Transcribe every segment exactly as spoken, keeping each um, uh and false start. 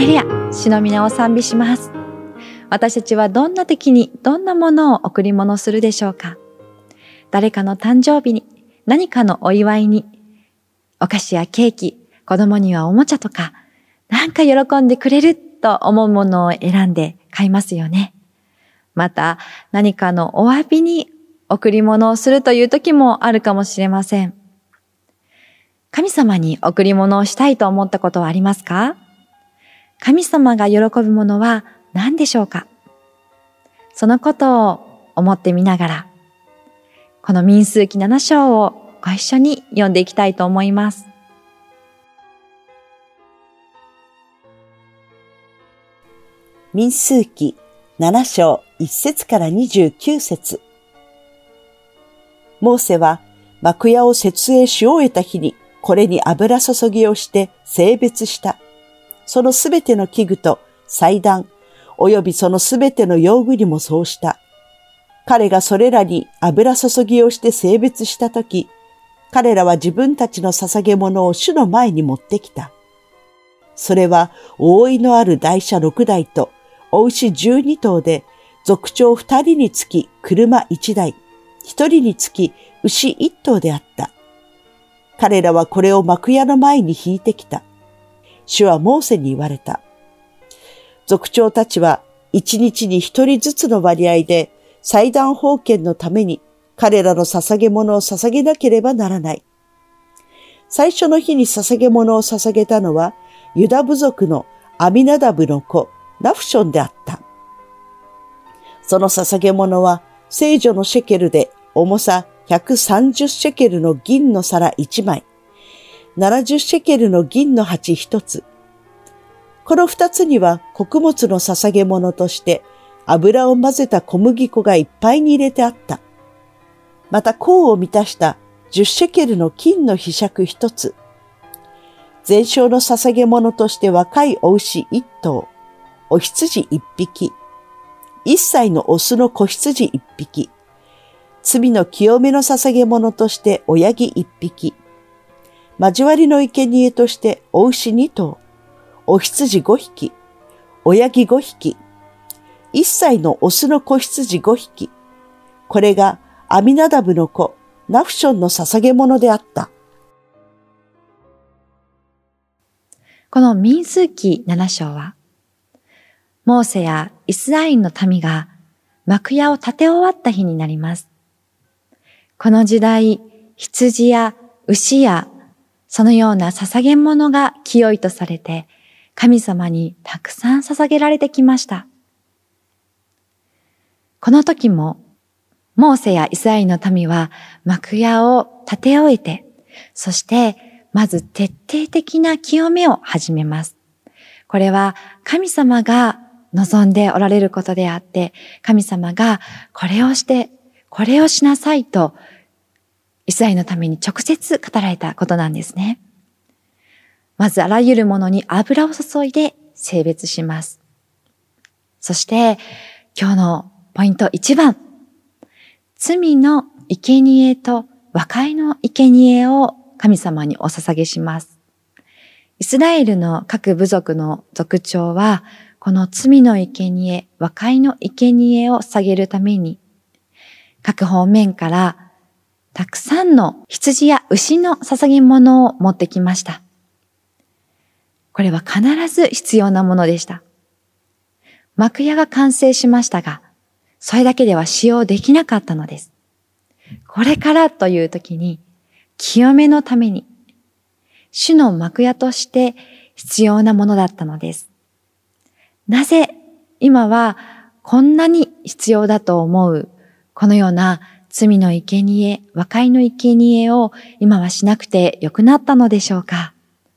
レルヤ、主の皆を賛美します。私たちはどんな時にどんなものを贈り物するでしょうか。誰かの誕生日に、何かのお祝いに、お菓子やケーキ、子供にはおもちゃとか、なんか喜んでくれると思うものを選んで買いますよね。また、何かのお詫びに贈り物をするという時もあるかもしれません。神様に贈り物をしたいと思ったことはありますか？神様が喜ぶものは何でしょうか？そのことを思ってみながら、この民数記なな章をご一緒に読んでいきたいと思います。 民数記なな章いち節からにじゅうきゅう節。モーセは幕屋を設営し終えた日にこれに油注ぎをして性別した。そのすべての器具と祭壇、およびそのすべての用具にもそうした。彼がそれらに油注ぎをして性別したとき、彼らは自分たちの捧げ物を主の前に持ってきた。それは覆いのある台車六台とお牛十二頭で、族長二人につき車一台、一人につき牛一頭であった。彼らはこれを幕屋の前に引いてきた。主はモーセに言われた。族長たちは一日に一人ずつの割合で祭壇奉献のために彼らの捧げ物を捧げなければならない。最初の日に捧げ物を捧げたのはユダ部族のアミナダブの子ナフションであった。その捧げ物は聖女のシェケルで重さひゃくさんじゅうシェケルの銀の皿いちまい、ななじゅうシェケルの銀の鉢ひとつ。この二つには穀物の捧げ物として油を混ぜた小麦粉がいっぱいに入れてあった。また甲を満たしたじゅうシェケルの金の柄杓一つ。全焼の捧げ物として若いお牛一頭、お羊一匹、一歳のオスの子羊一匹、罪の清めの捧げ物として親木一匹、交わりの生贄としてお牛二頭、お羊五匹、親木五匹、一歳のオスの子羊五匹。これがアミナダブの子、ナフションの捧げ物であった。 この民数記なな章は、モーセやイスラエルの民が幕屋を建て終わった日になります。この時代、羊や牛やそのような捧げ物が清いとされて、神様にたくさん捧げられてきました。この時も、モーセやイスラエルの民は幕屋を建て終えて、そしてまず徹底的な清めを始めます。これは神様が望んでおられることであって、神様がこれをして、これをしなさいと、イスラエルのために直接語られたことなんですね。まずあらゆるものに油を注いで性別します。そして今日のポイントいちばん、罪の生贄と和解の生贄を神様にお捧げします。イスラエルの各部族の族長は、この罪の生贄、和解の生贄を捧げるために、各方面からたくさんの羊や牛の捧げ物を持ってきました。これは必ず必要なものでした。幕屋が完成しましたが、それだけでは使用できなかったのです。これからという時に、清めのために、主の幕屋として必要なものだったのです。なぜ今はこんなに必要だと思う、このような罪の生贄、和解の生贄を今はしなくてよくなったのでしょうか。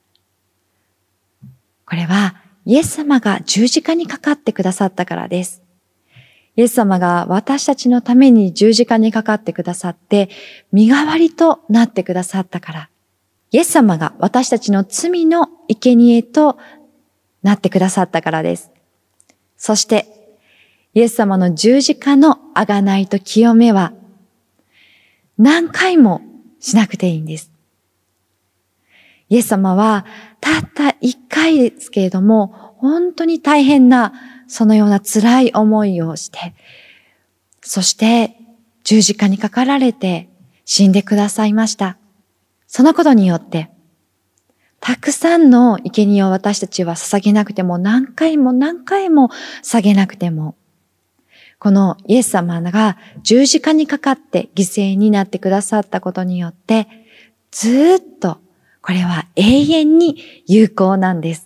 これはイエス様が十字架にかかってくださったからです。イエス様が私たちのために十字架にかかってくださって、身代わりとなってくださったから。イエス様が私たちの罪の生贄となってくださったからです。そして、イエス様の十字架の贖いと清めは、何回もしなくていいんです。イエス様はたった一回ですけれども、 本当に大変な、そのような辛い思いをして、そして十字架にかかられて死んでくださいました。そのことによって、たくさんの生贄を私たちは捧げなくても、何回も何回も捧げなくても、このイエス様が十字架にかかって犠牲になってくださったことによって、ずっとこれは永遠に有効なんです。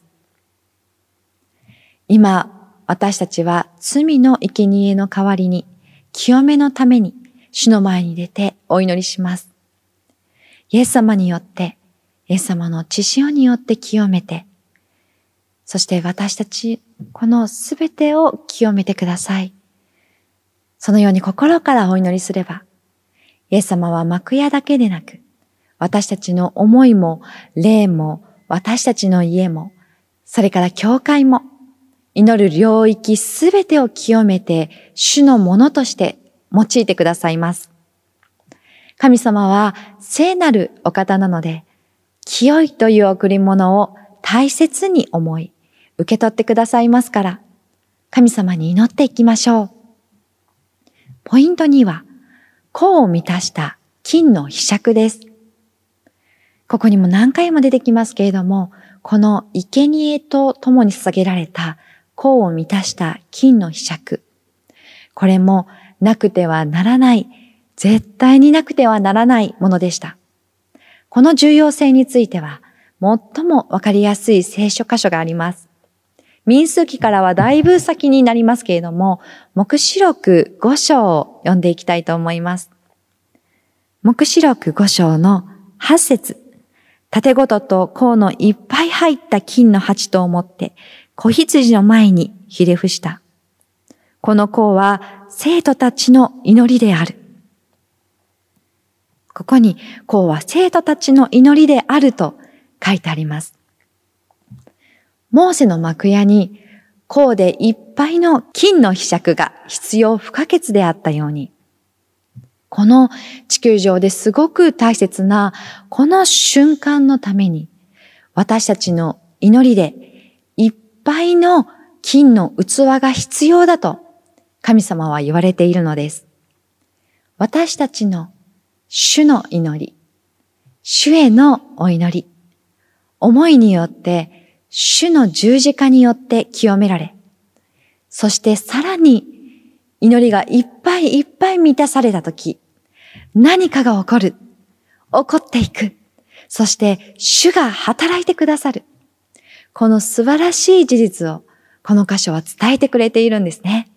今、私たちは罪の生贄の代わりに、清めのために主の前に出てお祈りします。イエス様によって、イエス様の血潮によって清めて、そして私たち、このすべてを清めてください。そのように心からお祈りすれば、イエス様は幕屋だけでなく、私たちの思いも、霊も、私たちの家も、それから教会も、祈る領域すべてを清めて、主のものとして用いてくださいます。神様は聖なるお方なので、清いという贈り物を大切に思い、受け取ってくださいますから、神様に祈っていきましょう。ポイントには、甲を満たした金の柄杓です。ここにも何回も出てきますけれども、この生贄と共に捧げられた甲を満たした金の柄杓。これもなくてはならない、絶対になくてはならないものでした。この重要性については、最もわかりやすい聖書箇所があります。民数記からはだいぶ先になりますけれども、黙示録ご章を読んでいきたいと思います。黙示録ご章のはち節。盾ごとと甲のいっぱい入った金の鉢と思って、子羊の前にひれ伏した。この甲は生徒たちの祈りである。ここに甲は生徒たちの祈りであると書いてあります。モーセの幕屋に甲でいっぱいの金の柄杓が必要不可欠であったように、この地球上ですごく大切なこの瞬間のために、私たちの祈りでいっぱいの金の器が必要だと神様は言われているのです。私たちの主の祈り、主へのお祈り、思いによって主の十字架によって清められ、そしてさらに祈りがいっぱいいっぱい満たされたとき、何かが起こる、起こっていく、そして主が働いてくださる。この素晴らしい事実をこの箇所は伝えてくれているんですね。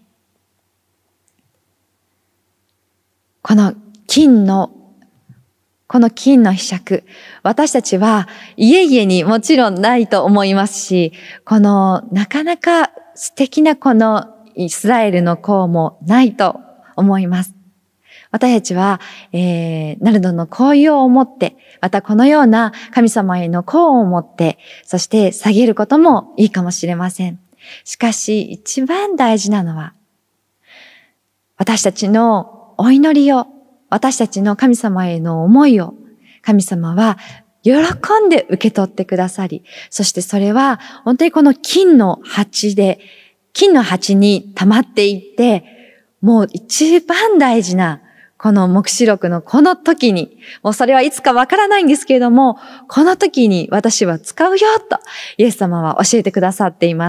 この金のこの金の柄杓、私たちは家々にもちろんないと思いますし、このなかなか素敵なこのイスラエルの甲もないと思います。私たちは、えー、ナルドの香油を持って、またこのような神様への甲を持って、そして下げることもいいかもしれません。しかし一番大事なのは、私たちのお祈りを、私たちの神様への思いを神様は喜んで受け取ってくださり、そしてそれは本当にこの金の鉢で、金の鉢に溜まっていって、もう一番大事なこの黙示録のこの時に、もうそれはいつかわからないんですけれども、この時に私は使うよとイエス様は教えてくださっています。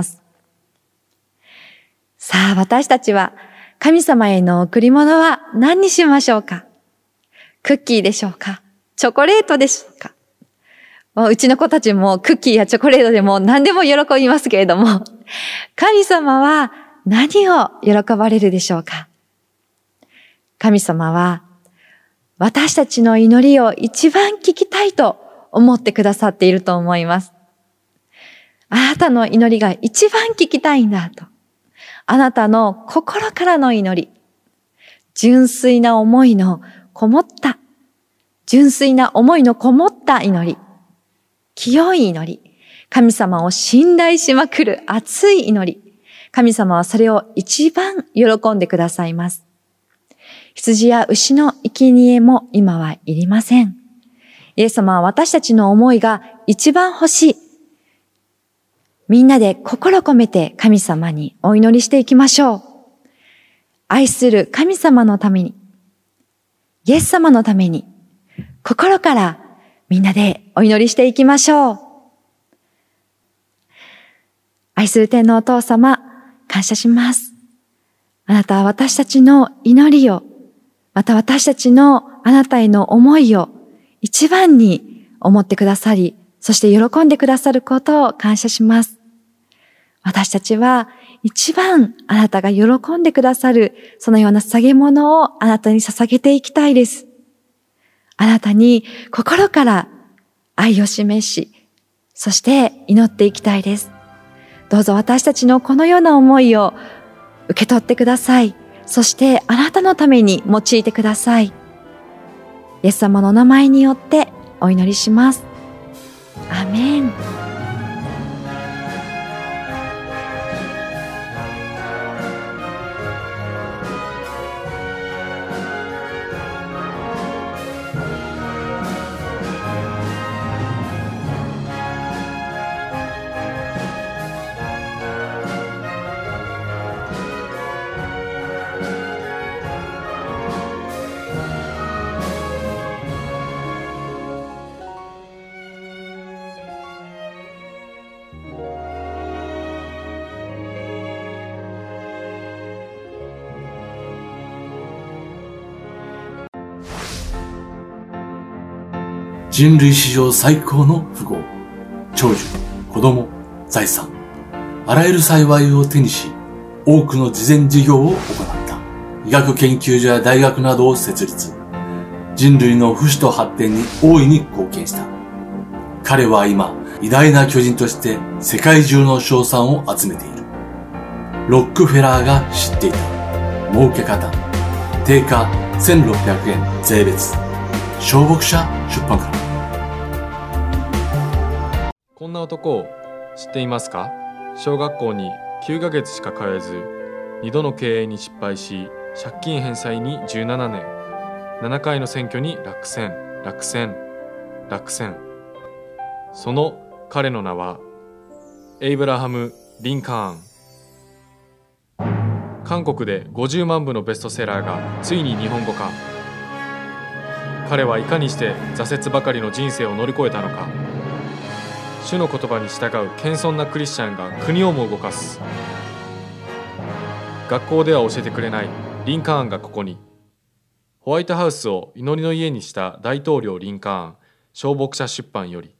さあ私たちは神様への贈り物は何にしましょうか？クッキーでしょうか？チョコレートでしょうか？うちの子たちもクッキーやチョコレートでも何でも喜びますけれども、神様は何を喜ばれるでしょうか？神様は私たちの祈りを一番聞きたいと思ってくださっていると思います。あなたの祈りが一番聞きたいんだと。あなたの心からの祈り、純粋な思いのこもった、純粋な思いのこもった祈り、清い祈り、神様を信頼しまくる熱い祈り、神様はそれを一番喜んでくださいます。羊や牛の生贄も今はいりません。イエス様は私たちの思いが一番欲しい。 みんなで心込めて神様にお祈りしていきましょう。愛する神様のために、イエス様のために、心からみんなでお祈りしていきましょう。愛する天のお父様、感謝します。あなたは私たちの祈りを、また私たちのあなたへの思いを一番に思ってくださり、そして喜んでくださることを感謝します。私たちは一番あなたが喜んでくださるそのような捧げ物をあなたに捧げていきたいです。あなたに心から愛を示し、そして祈っていきたいです。どうぞ私たちのこのような思いを受け取ってください。そしてあなたのために用いてください。イエス様のお名前によってお祈りします。アーメン。 人類史上最高の富豪、長寿、子供、財産、あらゆる幸いを手にし、多くの慈善事業を行った。医学研究所や大学などを設立。人類の不死と発展に大いに貢献した。彼は今、偉大な巨人として世界中の称賛を集めている。ロックフェラーが知っていた。儲け方。定価せんろっぴゃくえん税別。小牧者出版から。 こんな男を知っていますか？小学校にきゅうかげつしか通えず、にどの経営に失敗し、借金返済にじゅうななねん、ななかいの選挙に落選、落選、落選。その彼の名は、エイブラハム・リンカーン。韓国でごじゅうまんぶのベストセラーがついに日本語化。彼はいかにして挫折ばかりの人生を乗り越えたのか。主の言葉に従う謙遜なクリスチャンが国をも動かす。学校では教えてくれないリンカーンがここに。ホワイトハウスを祈りの家にした大統領リンカーン、小牧者出版より。